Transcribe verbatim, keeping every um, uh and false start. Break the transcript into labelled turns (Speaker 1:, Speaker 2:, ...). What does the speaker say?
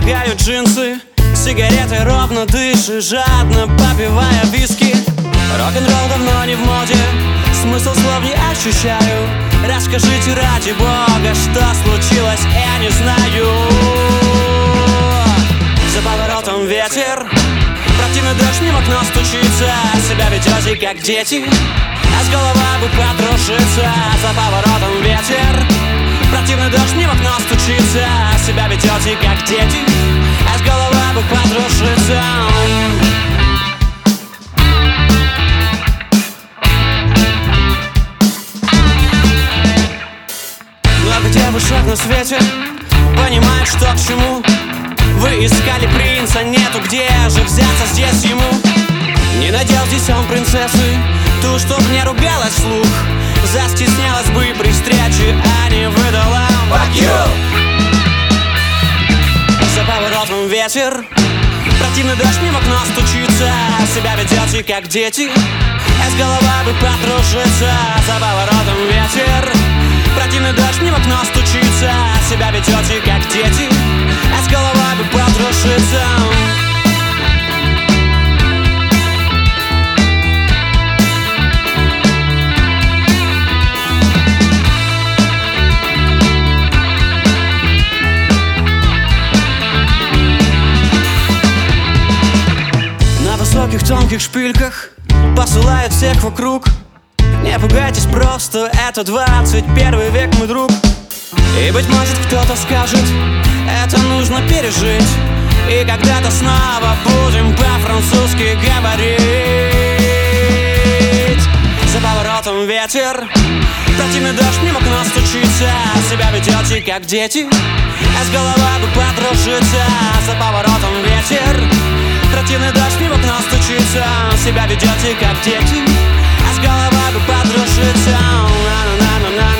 Speaker 1: мигают джинсы, сигареты ровно дышишь, жадно попивая виски. Рок-н-ролл давно не в моде, смысл слов не ощущаю. Расскажите ради бога, что случилось, я не знаю. За поворотом ветер, противный дождь мимо окна стучится. Себя ведете как дети, а с голова бы подружиться. За поворотом ветер, противный дождь мимо окна стучится. Себя ведете как дети, а с голова бы подружиться. Но где бы шаг на свете, понимает, что к чему. Вы искали принца, нету, где же взяться здесь ему. Не надел здесь он принцессы, ту, чтоб не ругалась вслух. Застеснялась бы при встрече, а не выдала fuck you. За поворотом ветер, противный дождь мимо окна стучится. Себя ведете как дети, а с голова бы подружиться. За поворотом ветер, противный дождь мимо окна стучится. Себя ведете как дети, а с голова бы подружиться. На высоких тонких шпильках посылают всех вокруг. Не пугайтесь просто, это двадцать первый век, мой друг. И быть может кто-то скажет, это нужно пережить. И когда-то снова будем по-французски говорить. За поворотом ветер, противный дождь мимо окна стучится. Себя ведете как дети, а с голова бы подружиться. За поворотом ветер, противный дождь мимо окна стучится. Себя ведете как дети, а с голова бы подружиться. На-на-на-на-на.